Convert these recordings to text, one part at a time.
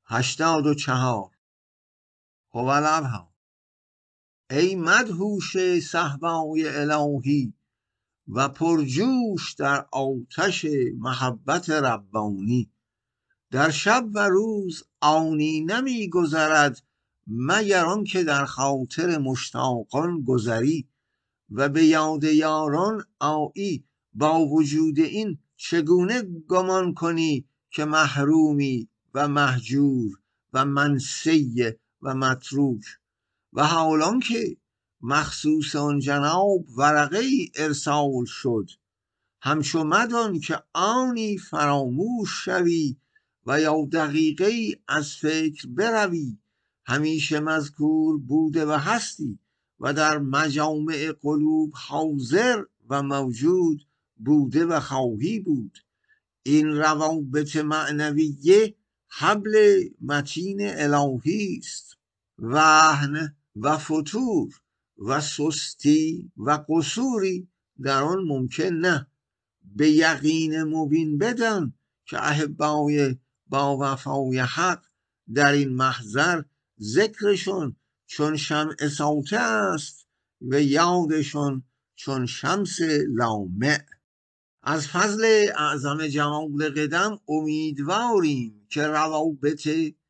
84 هوالابها. ای مدهوش صهبای الهی و پرجوش در آتش محبت ربانی، در شب و روز آنی نمی گذرد مگر آن که در خاطر مشتاقان گذری و به یاد یاران آیی. با وجود این چگونه گمان کنی که محرومی و مهجور و منسی و متروک؟ و حالان که مخصوص آن جناب ورقه ای ارسال شد، همچو مدان که آنی فراموش شوی و یا دقیقه ای از فکر بروی. همیشه مذکور بوده و هستی و در مجامع قلوب حاضر و موجود بوده و خواهی بود. این روابط معنویه حبل متین الهی است. وهن و فتور و سستی و قصوری در آن ممکن نه. به یقین مبین بدان که احبای با وفای حق در این محضر ذکرشون چون شمع ساطع است و یادشون چون شمس لامع. از فضل اعظم جمال قدم امیدواریم که روابط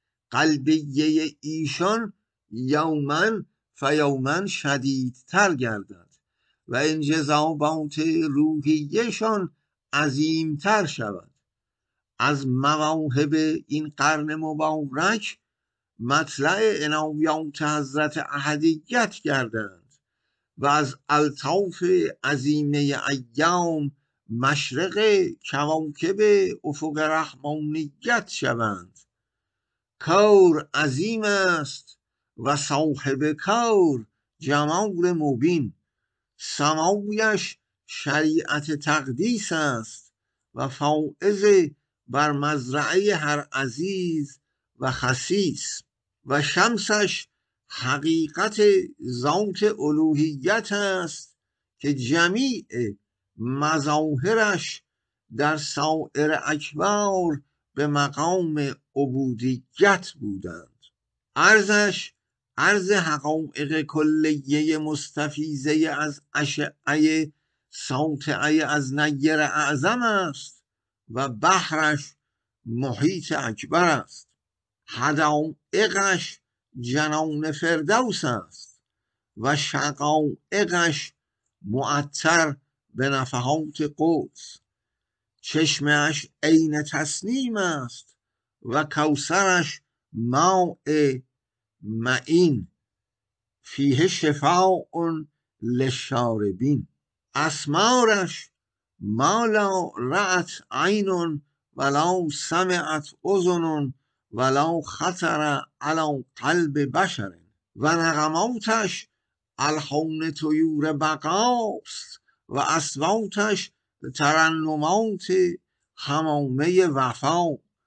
قلبیه ایشان یومن فیومن شدیدتر گردد و انجذابات روحیشان عظیمتر شود. از مواهب این قرن مبارک مطلع عنایات حضرت احدیت گردند و از الطاف عظیمه ایام مشرق کواکب افق رحمانیت شوند. کار عظیم است و صاحب کار جمال مبین. سمایش شریعت تقدیس است و فائز بر مزرعه هر عزیز و خسیس. و شمسش حقیقت ذات الوهیت است که جمیع مظاهرش در سایر اکوار به مقام عبودیت بودند. عرضش عرض حقایق کلیه مستفیضه از اشعه ساطعه از نیر اعظم است و بحرش محیط اکبر است. حدائقش جنان فردوس است و شقائقش معطر به نفحات قدس. چشمش عین تسنیم است و کوثرش ماء معین فیه شفاء للشاربین. اسمارش ما لا رأت عین ولا سمعت اذن ولا خطر علی قلب بشر. و نغماتش الحان طیور بقاست و اصواتش ترنمات حمامه وفا.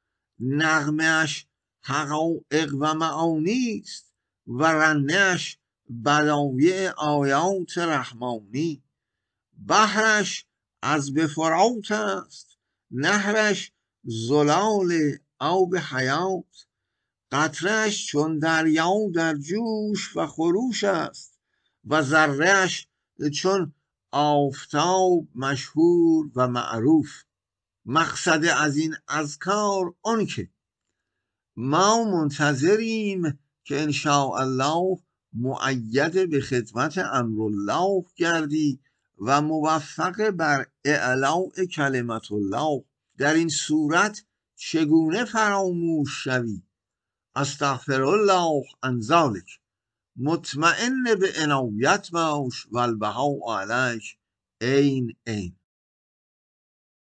نغمهش حقایق و معانی است و رنهش بدایع آیات رحمانی. بحرش از به فرات است، نهرش زلال آب حیات. قطرهش چون دریا در جوش و خروش است و ذرهش چون آفتاب مشهور و معروف. مقصد از این اذکار آن که ما منتظریم که انشاءالله مؤید به خدمت امرالله گردی و موفق بر اعلاء کلمت الله. در این صورت چگونه فراموش شوی؟ استغفر الله عن ذلک. مطمئن به عنایت باش و البهاء علیک عین عین.